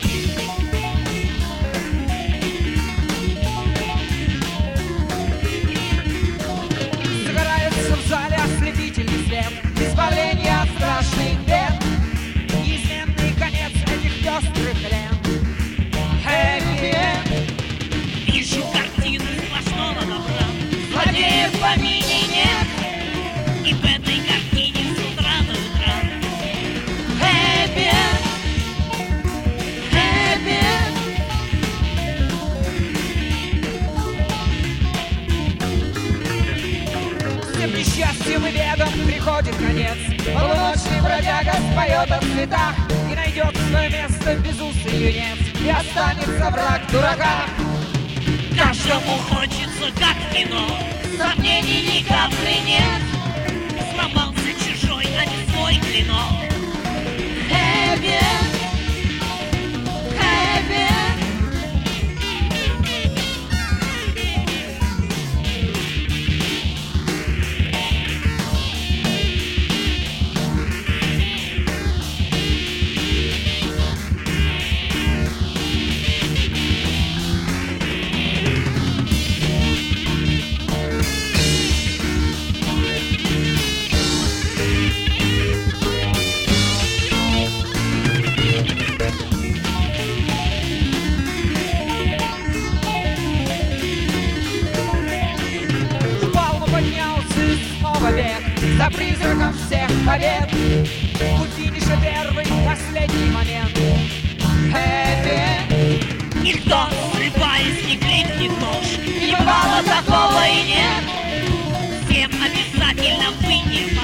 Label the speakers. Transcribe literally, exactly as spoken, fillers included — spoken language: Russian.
Speaker 1: Загорается в зале ослепительный свет, избавление от страшных бед, неизменный конец этих пестрых лент. Happy end.
Speaker 2: Вижу картину сплошного добра,
Speaker 1: Злодеев в помине нет.
Speaker 2: и в этой картине с утра до утра.
Speaker 1: Happy end. Happy end. Всем несчастьем и бедам приходит конец. Полуночный бродяга споет о цветах и найдет свое место безусый юнец, и останется враг в дураках.
Speaker 2: Каждому хочется, как в кино,
Speaker 1: Сомнений ни капли нет.
Speaker 2: сломался чужой, а не свой клинок.
Speaker 1: Happy end. Happy end. Палма поднялся и снова бег за призраком всех побед. У финиша первый, последний момент. Happy end.
Speaker 2: Никто, слепаясь, не крикнет нож,
Speaker 1: Не бывало такого и нет.
Speaker 2: всем обязательно выйдет